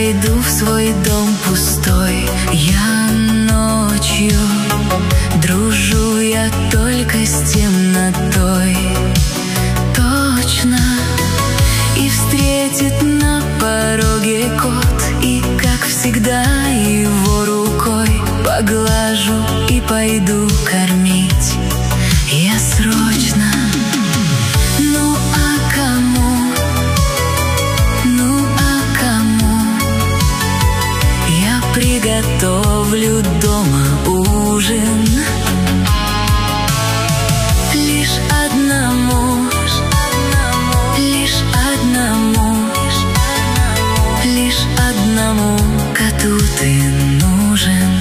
войду в свой дом пустой. Я ночью дружу я только с темнотой. Точно. И встретит на пороге кот, и, как всегда, его рукой поглажу и пойду кормить я срочно. Ну а кому, ну а кому я приготовлю дома ужин? Лишь одному, лишь одному, лишь одному коту ты нужен.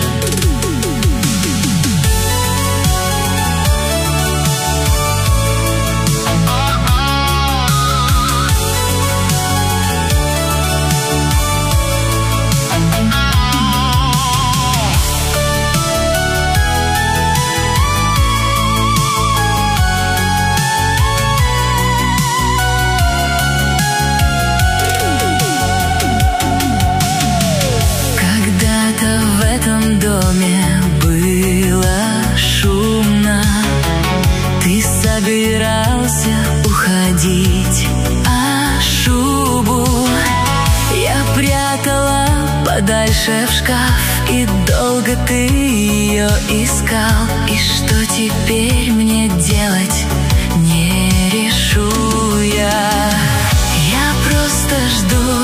В этом доме было шумно. Ты собирался уходить, а шубу я прятала подальше в шкаф. И долго ты ее искал. И что теперь мне делать, не решу я. Я просто жду,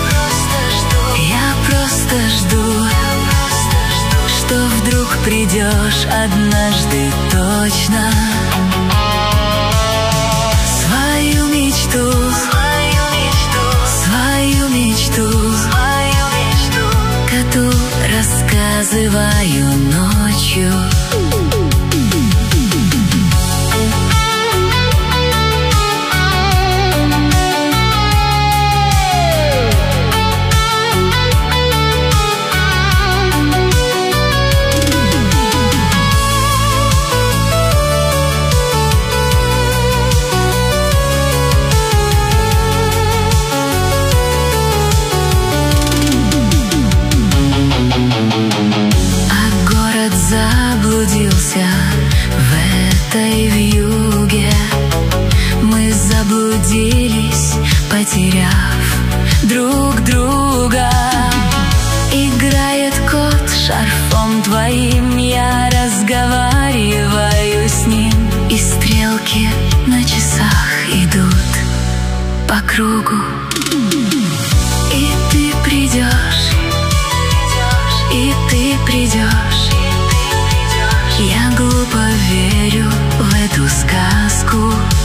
я просто жду, что вдруг придешь однажды точно. Свою мечту, свою мечту, коту рассказываю ночью. Заблудился в этой вьюге. Мы заблудились, потеряв друг друга. Играет кот шарфом твоим, я разговариваю с ним. И стрелки на часах идут по кругу. И ты придешь, и ты придешь. Я глупо верю в эту сказку.